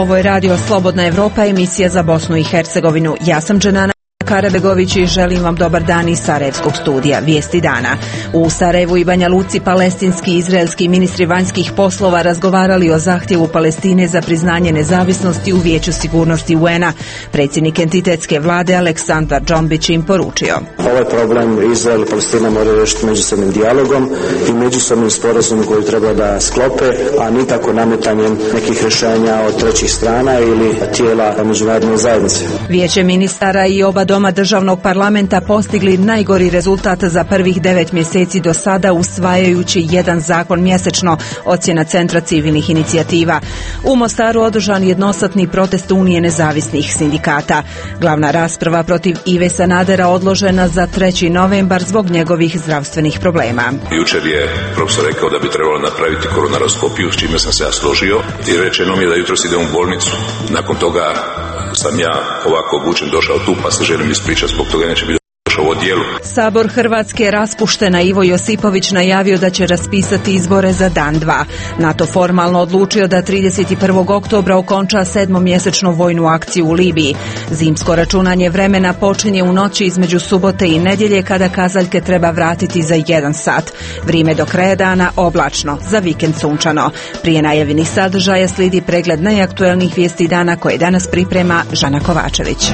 Ovo je radio Slobodna Evropa, emisija za Bosnu i Hercegovinu. Ja sam Dženana Karabegović i želim vam dobar dan iz Sarajevskog studija. Vijesti dana. U Sarajevu i Banja Luci palestinski i izraelski ministri vanjskih poslova razgovarali o zahtjevu Palestine za priznanje nezavisnosti u Vijeću sigurnosti UN-a. Predsjednik entitetske vlade Aleksandar Džombić im poručio. Ovaj problem Izrael i Palestina moraju riješiti međusobnim dijalogom i međusobnim sporazumom koji treba da sklope, a nikako nametanjem nekih rješenja od trećih strana ili tijela međunarodne zajednice. Vijeće ministara i oba doma državnog parlamenta postigli najgori rezultat za prvih 9 mjeseci do sada, usvajajući jedan zakon mjesečno, ocjena Centra civilnih inicijativa. U Mostaru održan jednosatni protest Unije nezavisnih sindikata. Glavna rasprava protiv Ive Sanadera odložena za 3. novembar zbog njegovih zdravstvenih problema. Jučer je profesor rekao da bi trebalo napraviti koronaroskopiju, s čime sam se ja složio, i rečeno mi je da jutros idem u bolnicu. Nakon toga sam ja ovako obučen došao tu, pa se želim ispričati zbog toga, neće biti došao u odjelu. Sabor Hrvatske raspuštena, Ivo Josipović najavio da će raspisati izbore za dan 2. NATO formalno odlučio da 31. oktobra okonča 7-mjesečnu vojnu akciju u Libiji. Zimsko računanje vremena počinje u noći između subote i nedjelje, kada kazaljke treba vratiti za 1 sat. Vrijeme do kraja dana oblačno, za vikend sunčano. Prije najavljenih sadržaja slijedi pregled najaktuelnijih vijesti dana koje danas priprema Žana Kovačević.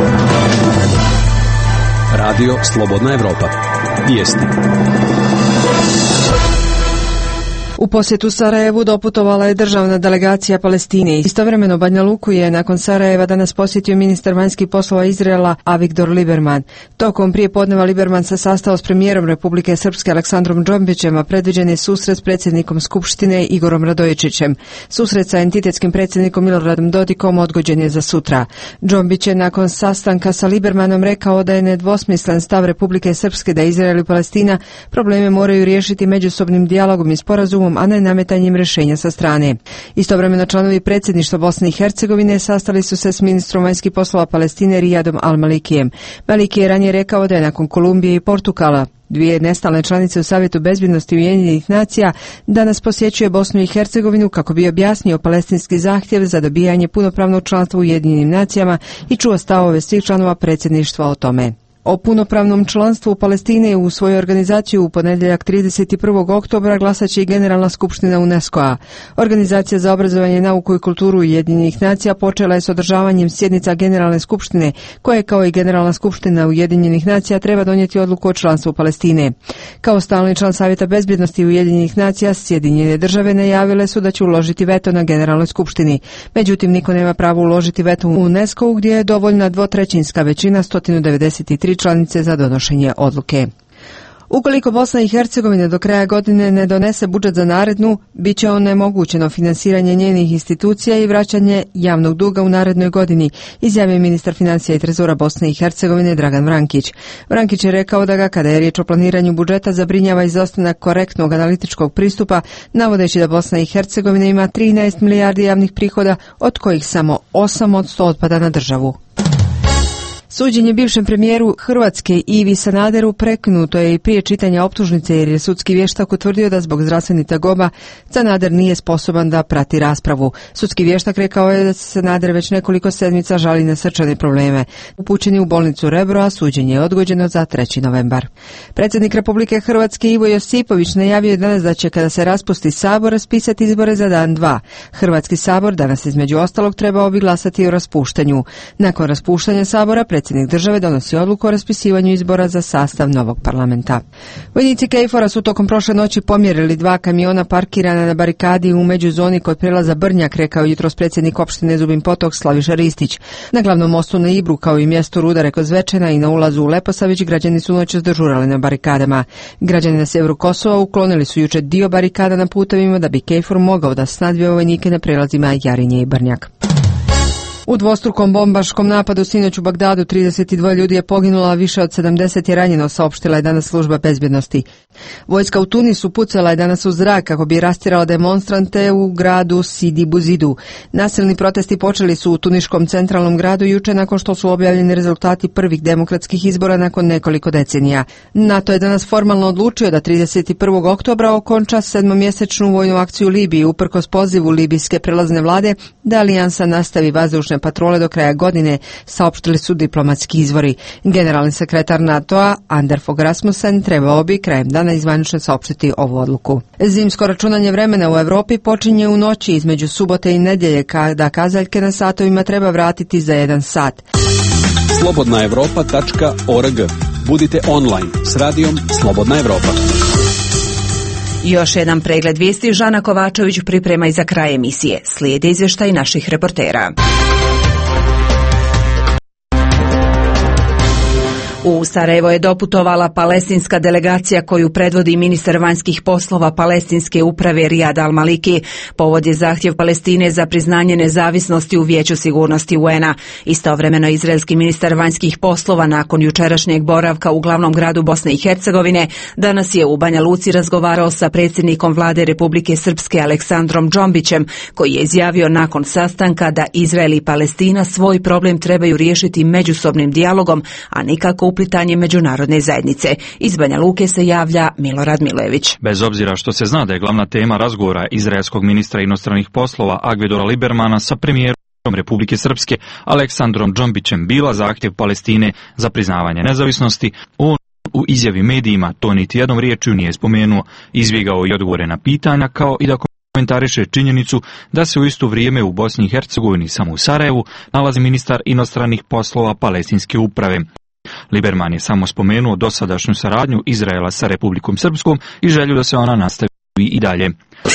Radio Slobodna Evropa. Vijesti. U posjetu Sarajevu doputovala je državna delegacija Palestine. Istovremeno Banja Luku je nakon Sarajeva danas posjetio ministar vanjskih poslova Izraela Avigdor Lieberman. Tokom prijepodneva Lieberman se sastao s premijerom Republike Srpske Aleksandrom Džombićem, a predviđen je susret s predsjednikom Skupštine Igorom Radojičićem. Susret sa entitetskim predsjednikom Miloradom Dodikom odgođen je za sutra. Džombić je nakon sastanka sa Liebermanom rekao da je nedvosmislen stav Republike Srpske da Izrael i Palestina probleme moraju riješiti međusobnim dijalogom i sporazumom, a ne nametanjem rješenja sa strane. Istovremeno članovi predsjedništva Bosne i Hercegovine sastali su se s ministrom vanjskih poslova Palestine Rijadom Al-Malikijem. Maliki je ranije rekao da je nakon Kolumbije i Portugala, dvije nestalne članice u Savjetu bezbjednosti Ujedinjenih nacija, danas posjećuje Bosnu i Hercegovinu kako bi objasnio palestinski zahtjev za dobijanje punopravnog članstva u Ujedinjenim nacijama i čuo stavove svih članova predsjedništva o tome. O punopravnom članstvu Palestine u svoju organizaciju u ponedjeljak 31. oktobra glasat će i Generalna skupština UNESCO-a. Organizacija za obrazovanje, nauku i kulturu Ujedinjenih nacija počela je s održavanjem sjednica Generalne skupštine, koje kao i Generalna skupština Ujedinjenih nacija treba donijeti odluku o članstvu Palestine. Kao stalni član Savjeta bezbjednosti Ujedinjenih nacija, Sjedinjene države najavile su da će uložiti veto na Generalnoj skupštini. Međutim, niko nema pravo uložiti veto u UNESCO-u, gdje je dovoljna 2/3 većina, 193 članice za donošenje odluke. Ukoliko Bosna i Hercegovina do kraja godine ne donese budžet za narednu, bit će onemogućeno finansiranje njenih institucija i vraćanje javnog duga u narednoj godini, izjavio ministar financija i trezora Bosne i Hercegovine Dragan Vrankić. Vrankić je rekao da ga, kada je riječ o planiranju budžeta, zabrinjava izostanak korektnog analitičkog pristupa, navodeći da Bosna i Hercegovina ima 13 milijardi javnih prihoda, od kojih samo 8% otpada na državu. Suđenje bivšem premijeru Hrvatske Ivi Sanaderu prekinuto je i prije čitanja optužnice, jer je sudski vještak utvrdio da zbog zdravstvenih tegoba Sanader nije sposoban da prati raspravu. Sudski vještak rekao je da se Sanader već nekoliko sedmica žali na srčane probleme. Upućen je u bolnicu Rebro, a suđenje je odgođeno za 3. novembar. Predsjednik Republike Hrvatske Ivo Josipović najavio je danas da će, kada se raspusti Sabor, raspisati izbore za dan 2. Hrvatski Sabor danas između ostalog trebao bi glasati o raspuštanju. Nakon raspuštanja Sabora, predsjednik države donosi odluku o raspisivanju izbora za sastav novog parlamenta. Vojnici KFOR-a su tokom prošle noći pomjerili 2 kamiona parkirana na barikadi u međuzoni kod prijelaza Brnjak, rekao jutros predsjednik opštine Zubin Potok Slaviša Ristić. Na glavnom mostu na Ibru, kao i mjestu Rudare kod Zvečana i na ulazu u Leposavić, građani su noćas dežurali na barikadama. Građani na sjeveru Kosova uklonili su jučer dio barikada na putevima da bi KFOR mogao da snadbije vojnike na prijelazima Jarinje i Brnjak. U dvostrukom bombaškom napadu sinoć u Bagdadu 32 ljudi je poginulo, a više od 70 je ranjeno, saopštila je danas služba bezbjednosti. Vojska u Tunisu pucala je danas u zrak kako bi rastjerala demonstrante u gradu Sidi Buzidu. Nasilni protesti počeli su u tuniškom centralnom gradu juče nakon što su objavljeni rezultati prvih demokratskih izbora nakon nekoliko decenija. NATO je danas formalno odlučio da 31. oktobra okonča 7-mjesečnu vojnu akciju u Libiji uprkos pozivu libijske prelazne vlade da alijansa nastavi vazdušne patrole do kraja godine, saopštili su diplomatski izvori. Generalni sekretar NATO-a Anders Fogh Rasmussen trebao bi krajem dana izvanično saopštiti ovu odluku. Zimsko računanje vremena u Europi počinje u noći između subote i nedjelje kada kazaljke na satovima treba vratiti za 1 sat. Slobodnaevropa.org. Budite online s radijom Slobodna Evropa. Još jedan pregled vijesti Žana Kovačević priprema i za kraj emisije. Slijede izvještaj naših reportera. U Sarajevo je doputovala palestinska delegacija koju predvodi ministar vanjskih poslova palestinske uprave Rijad Al-Maliki. Povod je zahtjev Palestine za priznanje nezavisnosti u Vijeću sigurnosti UN-a. Istovremeno izraelski ministar vanjskih poslova nakon jučerašnjeg boravka u glavnom gradu Bosne i Hercegovine danas je u Banja Luci razgovarao sa predsjednikom vlade Republike Srpske Aleksandrom Džombićem, koji je izjavio nakon sastanka da Izrael i Palestina svoj problem trebaju riješiti međusobnim dijalogom, a nikako uplitanje međunarodne zajednice. Iz Banja Luke se javlja Milorad Milojević. Bez obzira što se zna da je glavna tema razgovora izraelskog ministra inostranih poslova Avigdora Liebermana sa premijerom Republike Srpske Aleksandrom Džombićem bila zahtjev Palestine za priznavanje nezavisnosti, on u izjavi medijima to niti jednom riječju nije spomenuo, izbjegao i odgovore na pitanja, kao i da komentariše činjenicu da se u isto vrijeme u Bosni i Hercegovini, samo u Sarajevu, nalazi ministar inostranih poslova palestinske uprave. Lieberman je samo spomenuo dosadašnju saradnju Izraela sa Republikom Srpskom i želju da se ona nastavi i dalje.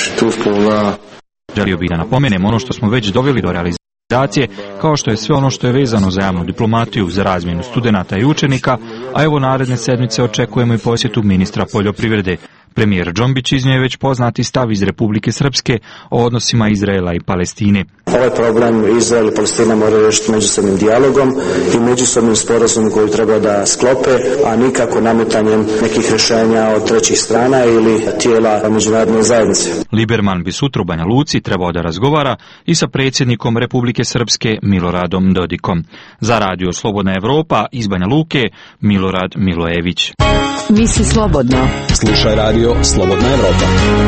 Želio bih da napomenem ono što smo već doveli do realizacije, kao što je sve ono što je vezano za javnu diplomatiju, za razmjenu studenata i učenika, a evo naredne sedmice očekujemo i posjetu ministra poljoprivrede. Premijer Džombić iznio je već poznati stav iz Republike Srpske o odnosima Izraela i Palestine. Ovaj problem Izrael i Palestina moraju riješiti međusobnim dijalogom i međusobnim sporazumom koji treba da sklope, a nikako nametanjem nekih rješenja od trećih strana ili tijela međunarodne zajednice. Lieberman bi sutra u Banja Luci trebao da razgovara i sa predsjednikom Republike Srpske Miloradom Dodikom. Za radio Slobodna Evropa iz Banja Luke, Milorad Milojević. Misli slobodno. Slušaj radio Slobodna Evropa.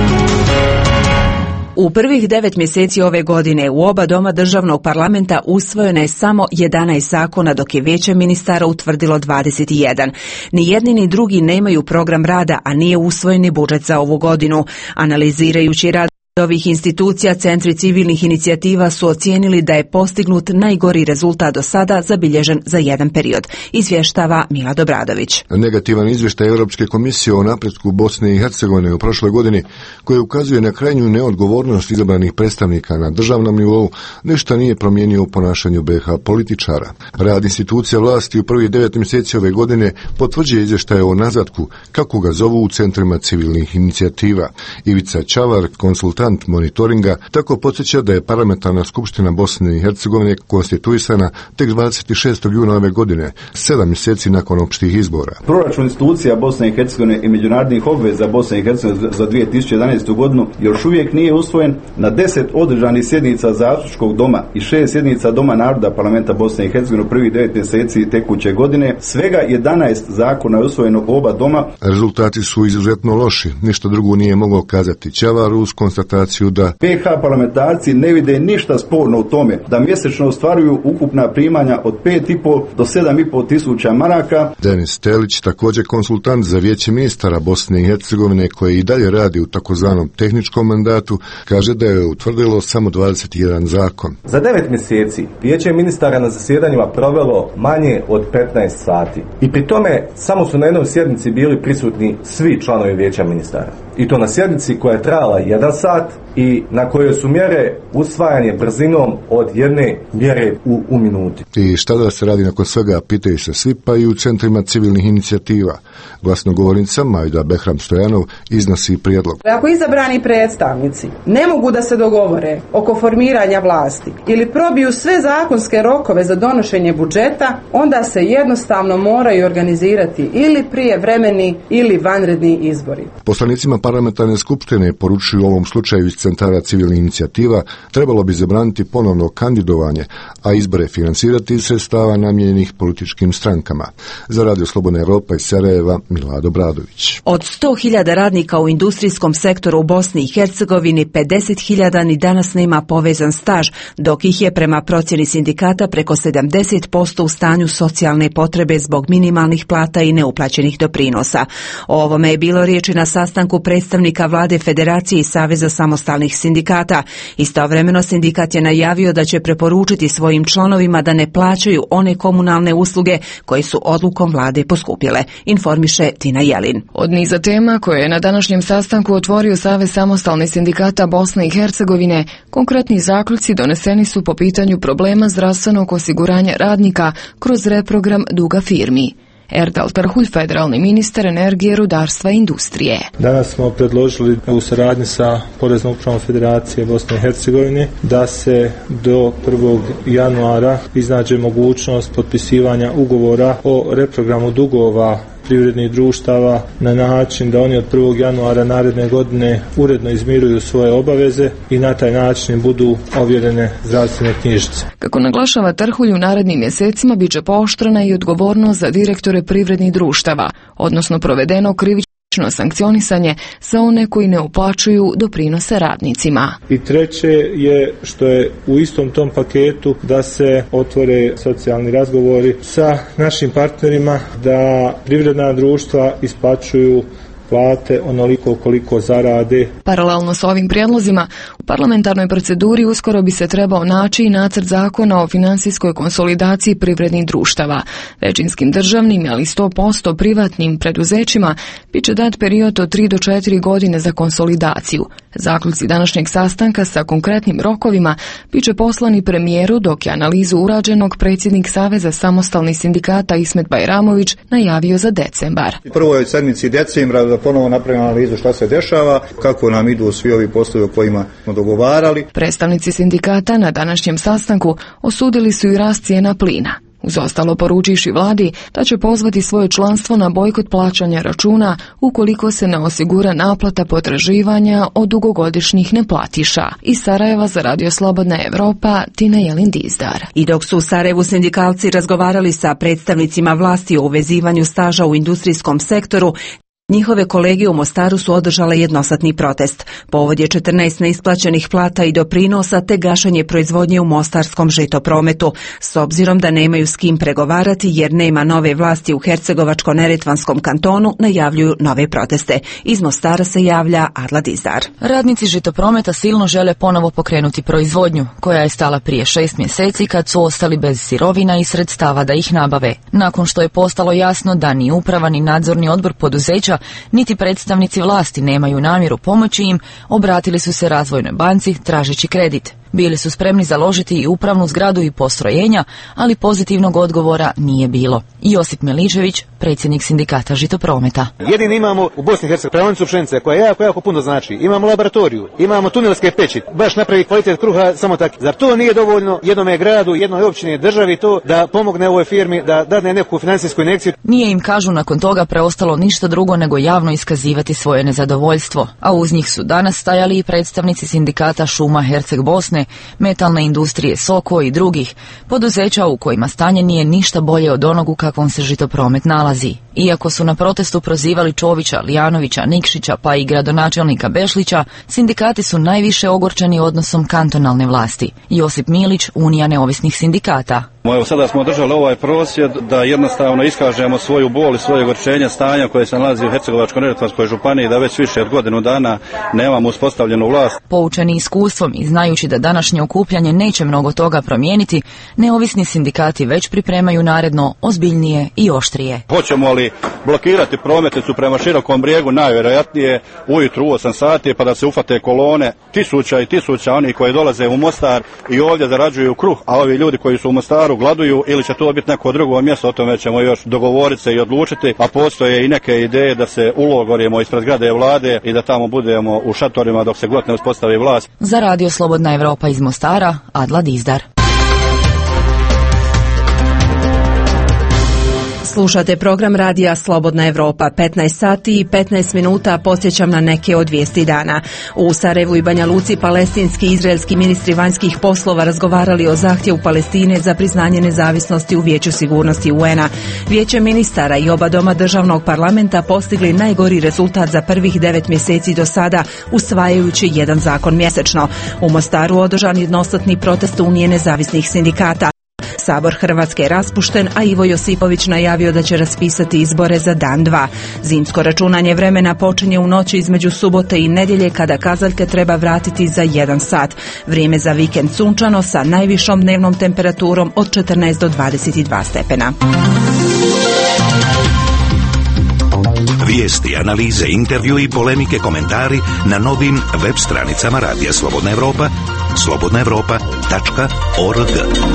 U prvih 9 mjeseci ove godine u oba doma državnog parlamenta usvojeno je samo 11 zakona, dok je Vijeće ministara utvrdilo 21. Ni jedni ni drugi nemaju program rada, a nije usvojen ni budžet za ovu godinu. Analizirajući rad ovih institucija, centri civilnih inicijativa su ocijenili da je postignut najgori rezultat do sada zabilježen za jedan period. Izvještava Milad Obradović. Negativan izvještaj Europske komisije o napretku Bosne i Hercegovine u prošloj godini, koji ukazuje na krajnju neodgovornost izabranih predstavnika na državnom nivou, ništa nije promijenio u ponašanju BiH političara. Rad institucija vlasti u prvih 9 mjeseci ove godine potvrđuje izvještaj o nazadku, kako ga zovu u centrima civilnih inicijativa. Ivica Čavar, konsultant monitoringa, tako podsjeća da je parlamentarna skupština Bosne i Hercegovine konstituisana tek 26. juna ove godine, 7 mjeseci nakon opštih izbora. Proračun institucija Bosne i Hercegovine i međunarodnih obveza Bosne i Hercegovine za 2011. godinu još uvijek nije usvojen. Na 10 održanih sjednica Zastupničkog doma i 6 sjednica Doma naroda parlamenta Bosne i Hercegovine u prvih 9 mjeseci tekuće godine, svega 11 zakona je usvojeno u oba doma. Rezultati su izuzetno loši, ništa drugo nije mogao kazati Čavar uz konstataciju da BiH parlamentarci ne vide ništa sporno u tome da mjesečno ostvaruju ukupna primanja od 5,5 do 7,5 tisuća maraka. Denis Telić, također konsultant za Vijeće ministara Bosne i Hercegovine, koji i dalje radi u takozvanom tehničkom mandatu, kaže da je utvrdilo samo 21 zakon. Za 9 mjeseci Vijeće ministara na zasjedanjima provelo manje od 15 sati. I pri tome samo su na jednoj sjednici bili prisutni svi članovi Vijeća ministara. I to na sjednici koja je trajala 1 sat, format i na kojoj su mjere usvajanje brzinom od jedne mjere u minuti. I šta da se radi nakon svega, pitaju se svi, pa i u centrima civilnih inicijativa. Glasnogovornica Majda Behram Stojanov iznosi prijedlog. Ako izabrani predstavnici ne mogu da se dogovore oko formiranja vlasti ili probiju sve zakonske rokove za donošenje budžeta, onda se jednostavno moraju organizirati ili prijevremeni ili vanredni izbori. Poslanicima parlamentarne skupštine poručuju u ovom slučaju iz centara civilnih inicijativa trebalo bi zabraniti ponovno kandidovanje, a izbore financirati iz sredstava namijenjenih političkim strankama. Za Radio Slobodna Europa iz Sarajeva, Milado Bradović. Od 100.000 radnika u industrijskom sektoru u Bosni i Hercegovini 50.000 ni danas nema povezan staž, dok ih je prema procjeni sindikata preko 70% u stanju socijalne potrebe zbog minimalnih plata i neuplaćenih doprinosa. O ovome je bilo riječi na sastanku predstavnika vlade Federacije i Saveza samostalnih sindikata. Istovremeno sindikat je najavio da će preporučiti svojim članovima da ne plaćaju one komunalne usluge koje su odlukom vlade poskupile, informiše Tina Jelin. Od niza tema koje je na današnjem sastanku otvorio Savez samostalnih sindikata Bosne i Hercegovine, konkretni zaključci doneseni su po pitanju problema zdravstvenog osiguranja radnika kroz reprogram duga firmi. Erdal Trhulj, federalni ministar energije, rudarstva i industrije. Danas smo predložili u saradnji sa Poreznom upravom Federacije Bosne i Hercegovine da se do 1. januara iznađe mogućnost potpisivanja ugovora o reprogramu dugova privrednih društava na način da oni od 1. januara naredne godine uredno izmiruju svoje obaveze i na taj način budu ovjerene zdravstvene knjižice. Kako naglašava Trhulj, u narednim mjesecima biće pooštrena i odgovornost za direktore privrednih društava, odnosno provedeno krivično sankcionisanje za one koji ne uplaćuju doprinose radnicima. I treće je što je u istom tom paketu da se otvore socijalni razgovori sa našim partnerima da privredna društva isplaćuju plate onoliko koliko zarade. Paralelno s ovim prijedlozima, u parlamentarnoj proceduri uskoro bi se trebao naći i nacrt zakona o finansijskoj konsolidaciji privrednih društava. Većinskim državnim, ali 100% privatnim preduzećima biće dat period od 3 do 4 godine za konsolidaciju. Zaključci današnjeg sastanka sa konkretnim rokovima biće poslani premijeru, dok je analizu urađenog predsjednik Saveza samostalnih sindikata Ismet Bajramović najavio za decembar. U prvoj sedmici decembra da ponovo napravimo analizu šta se dešava, kako nam idu svi ovi poslovi o kojima smo dogovarali. Predstavnici sindikata na današnjem sastanku osudili su i rast cijena plina. Uz ostalo poručivši vladi da će pozvati svoje članstvo na bojkot plaćanja računa ukoliko se ne osigura naplata potraživanja od dugogodišnjih neplatiša. Iz Sarajeva za Radio Slobodna Evropa, Tina Jelin Dizdar. I dok su u Sarajevu sindikalci razgovarali sa predstavnicima vlasti o uvezivanju staža u industrijskom sektoru, njihove kolege u Mostaru su održale jednosatni protest. Povod je 14 neisplaćenih plata i doprinosa te gašenje proizvodnje u mostarskom žitoprometu, s obzirom da nemaju s kim pregovarati jer nema nove vlasti u Hercegovačko-neretvanskom kantonu, najavljuju nove proteste. Iz Mostara se javlja Adla Dizdar. Radnici žitoprometa silno žele ponovo pokrenuti proizvodnju, koja je stala prije 6 mjeseci kad su ostali bez sirovina i sredstava da ih nabave. Nakon što je postalo jasno da ni uprava ni nadzorni odbor poduzeća niti predstavnici vlasti nemaju namjeru pomoći im, obratili su se Razvojnoj banci tražeći kredit. Bili su spremni založiti i upravnu zgradu i postrojenja, ali pozitivnog odgovora nije bilo. Josip Miličević, predsjednik sindikata žitoprometa. Jedini imamo u Bosni i Hercegovini praonicu pšenice koja jako puno znači. Imamo laboratoriju, imamo tunelske peći, baš napravi kvalitet kruha samo tako. Zar to nije dovoljno jednome gradu, jednoj općini, državi to da pomogne ovoj firmi, da dadne neku financijsku injekciju? Nije im, kažu, nakon toga preostalo ništa drugo nego javno iskazivati svoje nezadovoljstvo. A uz njih su danas stajali i predstavnici sindikata Šuma Herceg Bosne, metalne industrije Soko i drugih poduzeća u kojima stanje nije ništa bolje od onog u kakvom se žitopromet nalazi. Iako su na protestu prozivali Čovića, Lijanovića, Nikšića pa i gradonačelnika Bešlića, sindikati su najviše ogorčeni odnosom kantonalne vlasti. Josip Milić, Unija neovisnih sindikata. Evo, sada smo održali ovaj prosvjed da jednostavno iskažemo svoju bol i svoje ogorčenje stanja koje se nalazi u Hercegovačko-neretvanskoj županiji, da već više od godinu dana nemamo uspostavljenu vlast. Poučeni iskustvom i znajući da današnje okupljanje neće mnogo toga promijeniti, neovisni sindikati već pripremaju naredno ozbiljnije i oštrije. Hoćemo li blokirati prometnicu prema Širokom Brijegu, najvjerojatnije ujutru u 8 sati, pa da se ufate kolone tisuća i tisuća oni koji dolaze u Mostar i ovdje zarađuju kruh, a ovi ljudi koji su u Mostaru gladuju, ili će to biti neko drugo mjesto, o tome ćemo još dogovoriti se i odlučiti, a postoje i neke ideje da se ulogorimo ispred zgrade vlade i da tamo budemo u šatorima dok se god ne uspostavi vlast. Za Radio Slobodna Evropa iz Mostara, Adla Dizdar. Slušate program radija Slobodna Evropa, 15 sati i 15 minuta, podsjećam na neke od vijesti dana. U Sarajevu i Banja Luci palestinski i izraelski ministri vanjskih poslova razgovarali o zahtjevu Palestine za priznanje nezavisnosti u Vijeću sigurnosti UN-a. Vijeće ministara i oba doma državnog parlamenta postigli najgori rezultat za prvih 9 mjeseci do sada, usvajajući jedan zakon mjesečno. U Mostaru održan jednostatni protest Unije nezavisnih sindikata. Sabor Hrvatske je raspušten, a Ivo Josipović najavio da će raspisati izbore za dan 2. Zimsko računanje vremena počinje u noći između subote i nedjelje, kada kazaljke treba vratiti za 1 sat. Vrijeme za vikend sunčano sa najvišom dnevnom temperaturom od 14 do 22 stepena. Vijesti, analize, intervju i polemike, komentari na novim web stranicama Radija Slobodna Evropa, slobodnaevropa.org.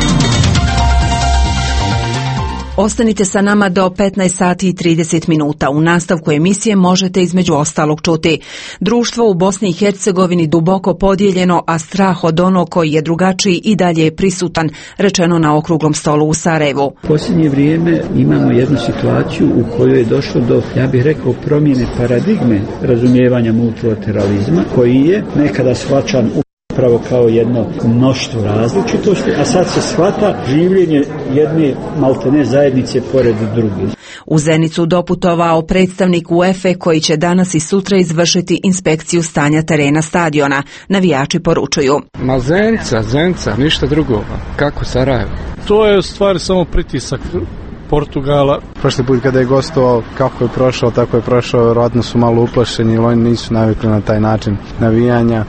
Ostanite sa nama do 15 sati i 30 minuta. U nastavku emisije možete između ostalog čuti: društvo u Bosni i Hercegovini duboko podijeljeno, a strah od onog koji je drugačiji i dalje je prisutan, rečeno na okruglom stolu u Sarajevu. U posljednje vrijeme imamo jednu situaciju u kojoj je došlo do, ja bih rekao, promjene paradigme razumijevanja multilateralizma, koji je nekada shvaćan upravo kao jedno mnoštvo različitosti, a sad se shvata življenje jedne maltene zajednice pored drugih. U Zenicu doputovao predstavnik UEFA koji će danas i sutra izvršiti inspekciju stanja terena stadiona. Navijači poručuju: Ma Zenica, ništa drugo. Kako Sarajevo? To je u stvari samo pritisak Portugala. Prošli put kada je gostovao, kako je prošao, tako je prošao, vjerojatno su malo uplašeni, jer oni nisu navikli na taj način navijanja.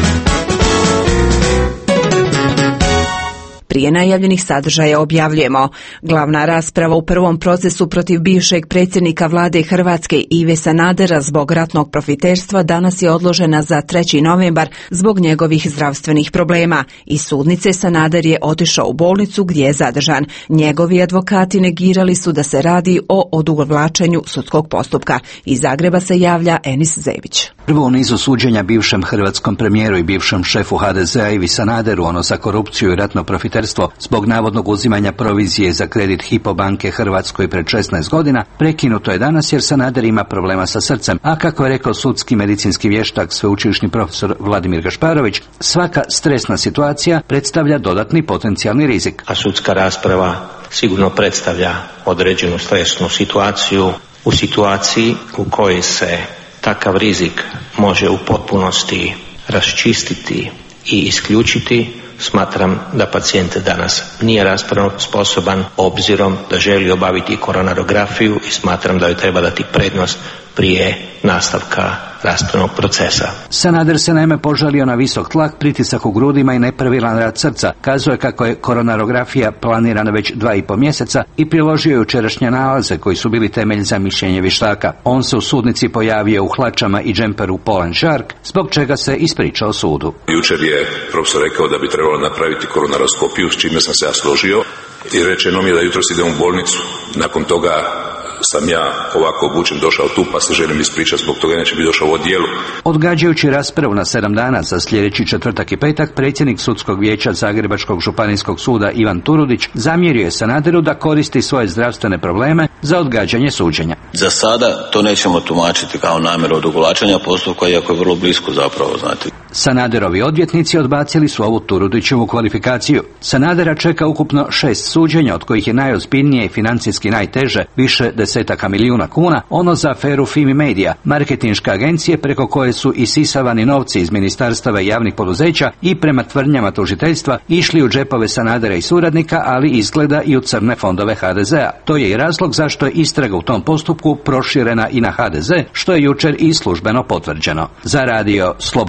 Prije najavljenih sadržaja objavljujemo: glavna rasprava u prvom procesu protiv bivšeg predsjednika vlade Hrvatske Ive Sanadera zbog ratnog profiterstva danas je odložena za 3. novembar zbog njegovih zdravstvenih problema. Iz sudnice Sanader je otišao u bolnicu gdje je zadržan. Njegovi advokati negirali su da se radi o odugovlačenju sudskog postupka. Iz Zagreba se javlja Enis Zebić. Prvo u nizu suđenja bivšem hrvatskom premijeru i bivšem šefu HDZ-a Ivi Sanaderu, ono za korupciju i ratno profiterstvo zbog navodnog uzimanja provizije za kredit Hypo banke Hrvatskoj pred 16 godina, prekinuto je danas jer Sanader ima problema sa srcem, a kako je rekao sudski medicinski vještak sveučilišni profesor Vladimir Gašparović, svaka stresna situacija predstavlja dodatni potencijalni rizik. A sudska rasprava sigurno predstavlja određenu stresnu situaciju, u situaciji u kojoj se takav rizik može u potpunosti raščistiti i isključiti. Smatram da pacijent danas nije raspravno sposoban obzirom da želi obaviti koronarografiju i smatram da joj treba dati prednost prije nastavka raspravnog procesa. Sanader se naime požalio na visok tlak, pritisak u grudima i nepravilan rad srca. Kazuje kako je koronarografija planirana već 2,5 mjeseca i priložio je jučerašnje nalaze koji su bili temelj za mišljenje vještaka. On se u sudnici pojavio u hlačama i džemperu Polan Shark, zbog čega se ispričao sudu. Jučer je profesor rekao da bi trebalo napraviti koronaroskopiju, s čime sam se ja složio, i rečeno mi je da jutros idem u bolnicu. Nakon toga sam ja ovako obučen došao tu, pa se želim ispričati zbog toga, neće biti došao u odjelu. Odgađajući raspravu na 7 dana za sljedeći četvrtak i petak, predsjednik sudskog vijeća Zagrebačkog županijskog suda Ivan Turudić zamjerio je Sanaderu da koristi svoje zdravstvene probleme za odgađanje suđenja. Za sada to nećemo tumačiti kao namjeru odugovlačenja postupka, iako je vrlo blisko zapravo, znate. Sanaderovi odvjetnici odbacili su ovu Turudićevu kvalifikaciju. Sanadera čeka ukupno 6 suđenja, od kojih je najozbiljnije i financijski najteže, više desetaka milijuna kuna, ono za aferu Fimi Media, marketinške agencije preko koje su isisavani novci iz ministarstava i javnih poduzeća i prema tvrdnjama tužiteljstva išli u džepove Sanadera i suradnika, ali izgleda i u crne fondove HDZ-a. To je i razlog zašto je istraga u tom postupku proširena i na HDZ, što je jučer i službeno potvrđeno. Za Radio Slobodna Evropa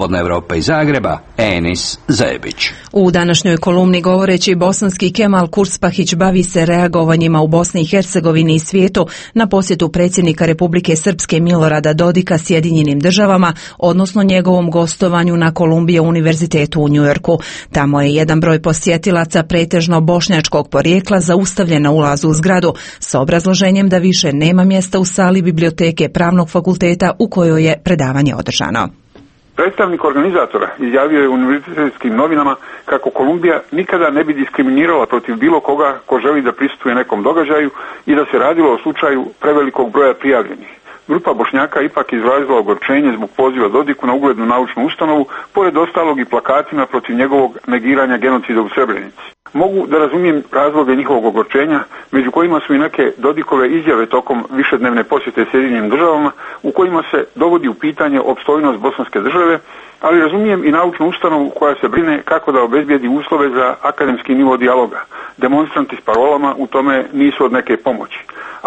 Europe iz Zagreba, Enis Zebić. U današnjoj kolumni govoreći bosanski Kemal Kurspahić bavi se reagovanjima u Bosni i Hercegovini i svijetu na posjetu predsjednika Republike Srpske Milorada Dodika Sjedinjenim državama, odnosno njegovom gostovanju na Columbia univerzitetu u Njujorku. Tamo je jedan broj posjetilaca pretežno bošnjačkog porijekla zaustavljen na ulazu u zgradu s obrazloženjem da više nema mjesta u sali biblioteke Pravnog fakulteta u kojoj je predavanje održano. Predstavnik organizatora izjavio je u univerzitetskim novinama kako Kolumbija nikada ne bi diskriminirala protiv bilo koga ko želi da prisustvuje nekom događaju i da se radilo o slučaju prevelikog broja prijavljenih. Grupa Bošnjaka ipak izrazila ogorčenje zbog poziva Dodiku na uglednu naučnu ustanovu, pored ostalog i plakatima protiv njegovog negiranja genocida u Srebrenici. Mogu da razumijem razloge njihovog ogorčenja, među kojima su i neke Dodikove izjave tokom višednevne posjete Sjedinjenim državama, u kojima se dovodi u pitanje opstojnost bosanske države, ali razumijem i naučnu ustanovu koja se brine kako da obezbijedi uslove za akademski nivo dijaloga. Demonstranti s parolama u tome nisu od neke pomoći.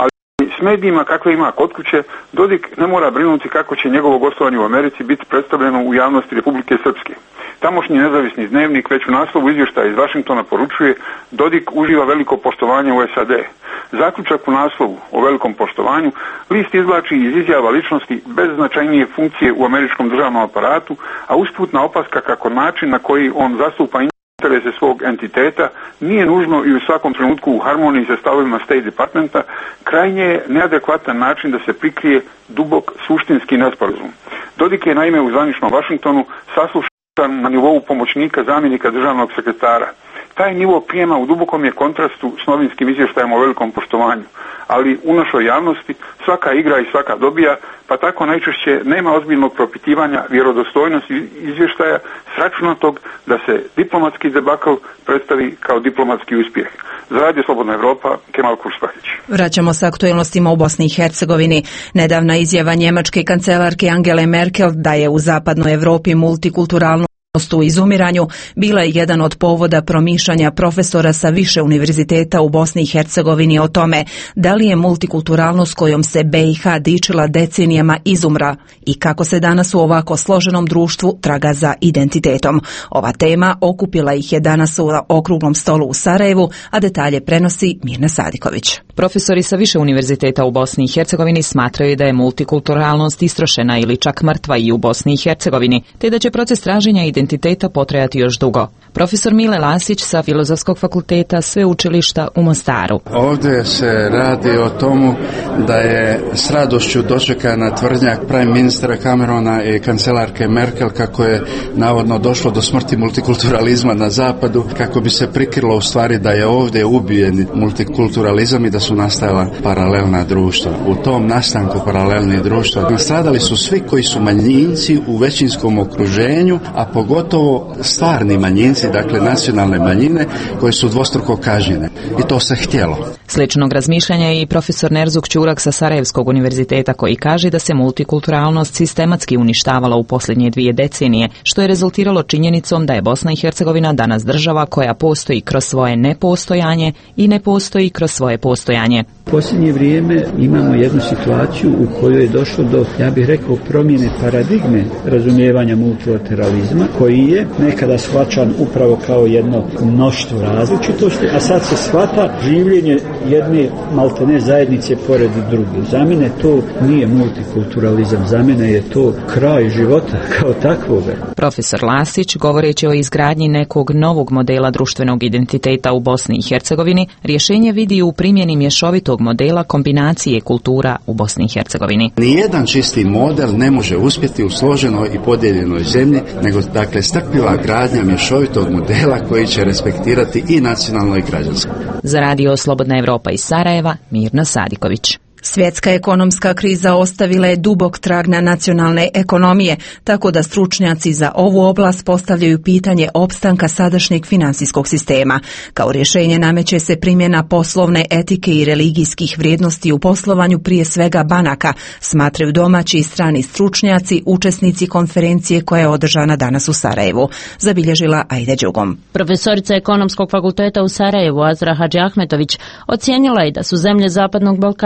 S medijima kakve ima kod kuće, Dodik ne mora brinuti kako će njegovo gostovanje u Americi biti predstavljeno u javnosti Republike Srpske. Tamošnji nezavisni dnevnik već u naslovu izvještaja iz Vašingtona poručuje: Dodik uživa veliko poštovanje u SAD. Zaključak u naslovu o velikom poštovanju list izvlači iz izjava ličnosti bez značajnije funkcije u američkom državnom aparatu, a usputna opaska kako način na koji on zastupa interese svog entiteta nije nužno i u svakom trenutku u harmoniji sa stavovima State Departmenta, krajnje je neadekvatan način da se prikrije dubok suštinski nesporazum. Dodik je naime u zvaničnom Vašingtonu saslušan na nivou pomoćnika zamjenika državnog sekretara. Taj nivo prijema u dubokom je kontrastu s novinskim izvještajem o velikom poštovanju, ali u našoj javnosti svaka igra i svaka dobija, pa tako najčešće nema ozbiljnog propitivanja vjerodostojnosti izvještaja s računom tog da se diplomatski debakl predstavi kao diplomatski uspjeh. Za Radio Slobodna Evropa, Kemal Kurspahić. Vraćamo se aktuelnostima u Bosni i Hercegovini. Nedavna izjava njemačke kancelarke Angele Merkel da je u zapadnoj Europi multikulturalno u izumiranju bila je jedan od povoda promišljanja profesora sa više univerziteta u Bosni i Hercegovini o tome da li je multikulturalnost kojom se BiH dičila decenijama izumra i kako se danas u ovako složenom društvu traga za identitetom. Ova tema okupila ih je danas u okruglom stolu u Sarajevu, a detalje prenosi Mirna Sadiković. Profesori sa više univerziteta u Bosni i Hercegovini smatraju da je multikulturalnost istrošena ili čak mrtva i u Bosni i Hercegovini, te da će proces traženja identiteta potrajati još dugo. Profesor Mile Lasić sa Filozofskog fakulteta Sveučilišta u Mostaru. Ovdje se radi o tomu da je s radošću dočekana tvrdnja prime ministra Camerona i kancelarke Merkel kako je navodno došlo do smrti multikulturalizma na zapadu, kako bi se prikrilo u stvari da je ovdje ubijen multikulturalizam i da su nastajala paralelna društva. U tom nastanku paralelnih društva nastradali su svi koji su manjinci u većinskom okruženju, a pogotovo stvarni manjinci, dakle nacionalne manjine koje su dvostruko kažnjene. I to se htjelo. Sličnog razmišljanja je i profesor Nerzuk Ćurak sa Sarajevskog univerziteta koji kaže da se multikulturalnost sistematski uništavala u posljednje 2 decenije, što je rezultiralo činjenicom da je Bosna i Hercegovina danas država koja postoji kroz svoje nepostojanje i ne postoji kroz svoje postojanje. U posljednje vrijeme imamo jednu situaciju u kojoj je došlo do, ja bih rekao, promjene paradigme razumijevanja multilateralizma, koji je nekada shvaćan upravo kao jedno mnoštvo različitosti, a sad se shvata življenje jedne maltene zajednice pored druge. Za mene to nije multikulturalizam, za mene je to kraj života kao takvoga. Profesor Lasić, govoreći o izgradnji nekog novog modela društvenog identiteta u Bosni i Hercegovini, rješenje vidi u primjeni mješovitog modela kombinacije kultura u Bosni i Hercegovini. Nijedan čisti model ne može uspjeti u složenoj i podijeljenoj zemlji, nego dakle strpljiva gradnja mješovitog modela koji će respektirati i nacionalno i građansko. Za Radio Slobodna Evropa iz Sarajeva, Mirna Sadiković. Svjetska ekonomska kriza ostavila je dubok trag na nacionalne ekonomije, tako da stručnjaci za ovu oblast postavljaju pitanje opstanka sadašnjeg financijskog sistema. Kao rješenje nameće se primjena poslovne etike i religijskih vrijednosti u poslovanju prije svega banaka, smatraju domaći i strani stručnjaci, učesnici konferencije koja je održana danas u Sarajevu. Zabilježila Ajde Đugom. Profesorica Ekonomskog fakulteta u Sarajevu Azra Hadži Ahmetović ocijenila je da su zemlje Zapadnog Balkana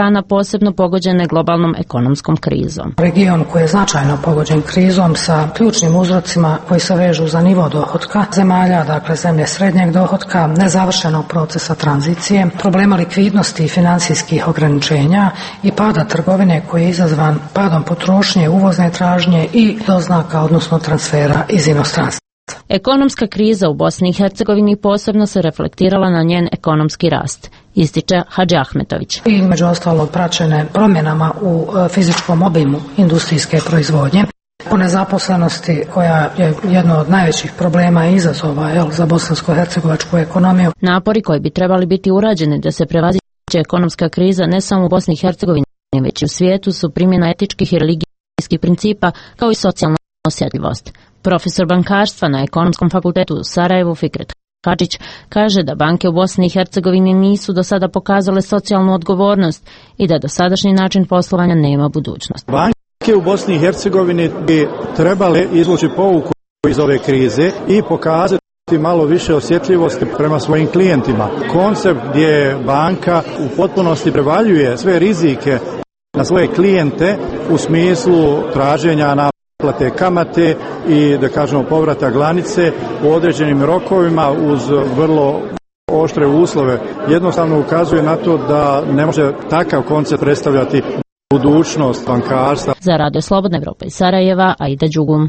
posebno pogođene globalnom ekonomskom krizom. Region koji je značajno pogođen krizom sa ključnim uzrocima koji se vežu za nivo dohotka zemalja, dakle zemlje srednjeg dohotka, nezavršenog procesa tranzicije, problema likvidnosti i financijskih ograničenja i pada trgovine koji je izazvan padom potrošnje, uvozne tražnje i doznaka, odnosno transfera iz inostranstva. Ekonomska kriza u Bosni i Hercegovini posebno se reflektirala na njen ekonomski rast, ističe Hadži Ahmetović. I među ostalo praćene promjenama u fizičkom obimu industrijske proizvodnje, o nezaposlenosti koja je jedno od najvećih problema i izazova za bosansko-hercegovačku ekonomiju. Napori koji bi trebali biti urađeni da se prevaziđe ekonomska kriza ne samo u Bosni i Hercegovini, već i u svijetu su primjena etičkih i religijskih principa kao i socijalna osjetljivost. Profesor bankarstva na Ekonomskom fakultetu u Sarajevu Fikret Hadžić kaže da banke u Bosni i Hercegovini nisu do sada pokazale socijalnu odgovornost i da dosadašnji način poslovanja nema budućnost. Banke u Bosni i Hercegovini bi trebale izvući pouku iz ove krize i pokazati malo više osjetljivosti prema svojim klijentima. Koncept gdje banka u potpunosti prevaljuje sve rizike na svoje klijente u smislu traženja naplate kamate i da kažemo povrata glavnice u određenim rokovima uz vrlo oštre uslove jednostavno ukazuje na to da ne može takav koncept predstavljati budućnost bankarstva. Za Radio Slobodna Evropa iz Sarajeva, Aida Đugum.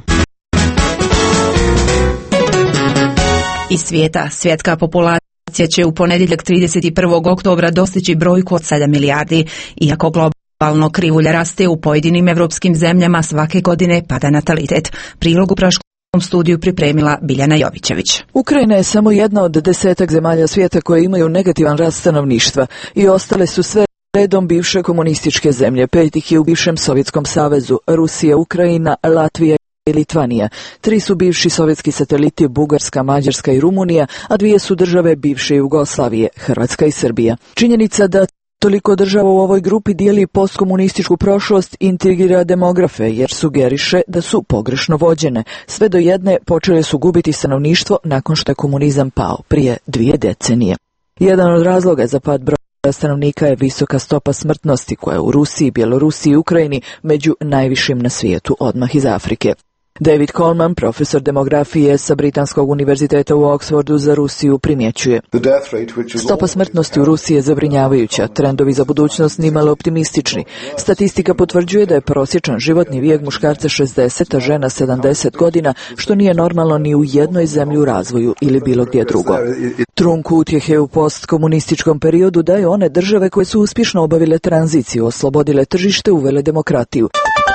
Iz svijeta, svjetska populacija će u ponedjeljak 31. oktobra dostići brojku od 7 milijardi, iako globalno krivulja raste u pojedinim evropskim zemljama svake godine pada natalitet. Prilog u praškom studiju pripremila Biljana Jovićević. Ukrajina je samo jedna od 10 zemalja svijeta koje imaju negativan rast stanovništva i ostale su sve redom bivše komunističke zemlje. 5 ih je u bivšem Sovjetskom savezu: Rusija, Ukrajina, Latvija i Litvanija. 3 su bivši sovjetski sateliti: Bugarska, Mađarska i Rumunija, a 2 su države bivše Jugoslavije, Hrvatska i Srbija. Činjenica da toliko država u ovoj grupi dijeli postkomunističku prošlost intrigira demografe, jer sugeriše da su pogrešno vođene. Sve do jedne počele su gubiti stanovništvo nakon što je komunizam pao prije 2 decenije. Jedan od razloga za pad broja stanovnika je visoka stopa smrtnosti koja je u Rusiji, Bjelorusiji i Ukrajini među najvišim na svijetu, odmah iz Afrike. David Coleman, profesor demografije sa Britanskog univerziteta u Oxfordu za Rusiju, primjećuje: stopa smrtnosti u Rusiji je zabrinjavajuća, trendovi za budućnost nimalo optimistični. Statistika potvrđuje da je prosječan životni vijek muškarca 60, a žena 70 godina, što nije normalno ni u jednoj zemlji u razvoju ili bilo gdje drugo. Trunku utjehe u postkomunističkom periodu daju one države koje su uspješno obavile tranziciju, oslobodile tržište, uvele demokratiju.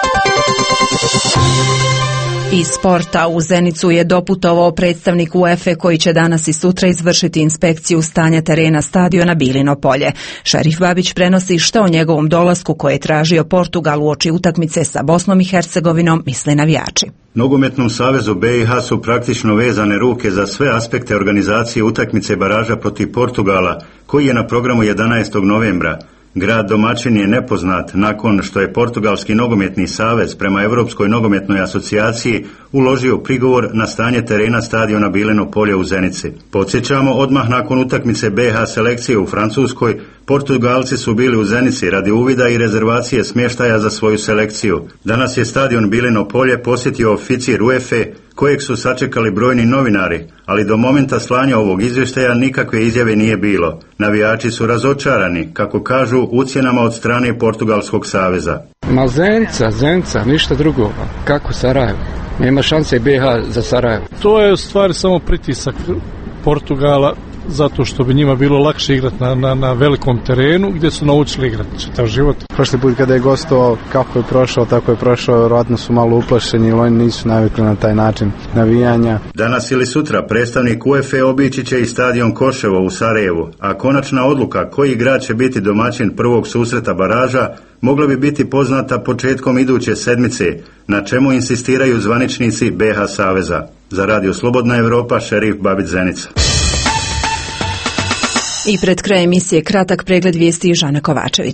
Iz sporta u Zenicu je doputovao predstavnik UEFA koji će danas i sutra izvršiti inspekciju stanja terena stadiona Bilino polje. Šerif Babić prenosi što o njegovom dolasku koje je tražio Portugal uoči utakmice sa Bosnom i Hercegovinom misle navijači. Nogometnom savezu BiH su praktično vezane ruke za sve aspekte organizacije utakmice baraža protiv Portugala, koji je na programu 11. novembra. Grad domaćin je nepoznat nakon što je Portugalski nogometni savez prema Europskoj nogometnoj asocijaciji uložio prigovor na stanje terena stadiona Bilino polje u Zenici. Podsjećamo, odmah nakon utakmice BiH selekcije u Francuskoj, Portugalci su bili u Zenici radi uvida i rezervacije smještaja za svoju selekciju. Danas je stadion Bilino polje posjetio oficir UEFA kojeg su sačekali brojni novinari, ali do momenta slanja ovog izvještaja nikakve izjave nije bilo. Navijači su razočarani, kako kažu, ucjenama od strane Portugalskog saveza. Ma Zenica, ništa drugo. Kako Sarajevo? Nema šanse BiH za Sarajevo. To je u stvari samo pritisak Portugala, zato što bi njima bilo lakše igrati na velikom terenu gdje su naučili igrati čitav život. Prošli put kada je gostovao, kako je prošao, tako je prošao, vjerojatno su malo uplašeni jer oni nisu navikli na taj način navijanja. Danas ili sutra predstavnik UEFA obići će i stadion Koševo u Sarajevu, a konačna odluka koji grad će biti domaćin prvog susreta baraža mogla bi biti poznata početkom iduće sedmice, na čemu insistiraju zvaničnici BiH saveza. Za Radio Slobodna Evropa, Šerif Babić, Zenica. I pred kraj emisije kratak pregled vijesti Žana Kovačević.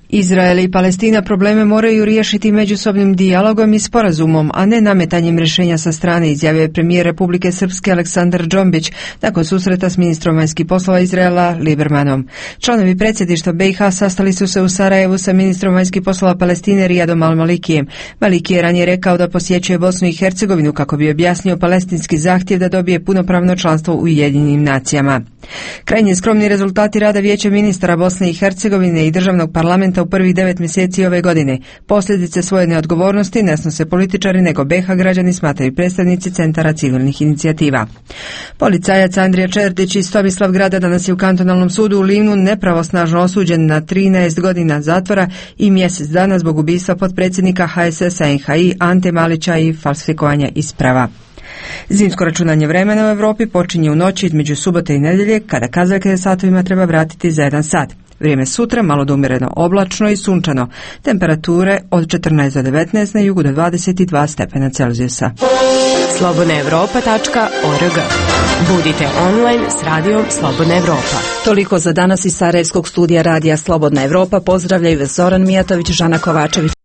Izrael i Palestina probleme moraju riješiti međusobnim dijalogom i sporazumom, a ne nametanjem rješenja sa strane, izjavio je premijer Republike Srpske Aleksandar Džombić nakon susreta s ministrom vanjskih poslova Izraela Libermanom. Članovi predsjedništva BiH sastali su se u Sarajevu sa ministrom vanjskih poslova Palestine Rijadom Al-Malikijem. Maliki je ranije rekao da posjećuje Bosnu i Hercegovinu kako bi objasnio palestinski zahtjev da dobije punopravno članstvo u Ujedinjenim nacijama. Krajnje skromni rezultati rada Vijeća ministara Bosne i Hercegovine i državnog parlamenta u prvih 9 mjeseci ove godine. Posljedice svoje neodgovornosti ne snose političari nego BiH građani, smatraju predstavnici centara civilnih inicijativa. Policajac Andrija Čerdić iz Tomislavgrada danas je u kantonalnom sudu u Livnu nepravosnažno osuđen na 13 godina zatvora i mjesec dana zbog ubistva potpredsjednika HSS-a NHI Ante Malića i falsifikovanja isprava. Zimsko računanje vremena u Europi počinje u noći između subote i nedjelje, kada kazaljke satovima treba vratiti za 1 sat. Vrijeme sutra malo do umjereno oblačno i sunčano. Temperature od 14 do 19, na jugu do 22 stepena Celzijusa. slobodnaevropa.org. Budite online s radijom Slobodna Evropa. Toliko za danas iz Sarajevskog studija radija Slobodna Evropa. Pozdravljaju vas Zoran Mijatović, Žana Kovačević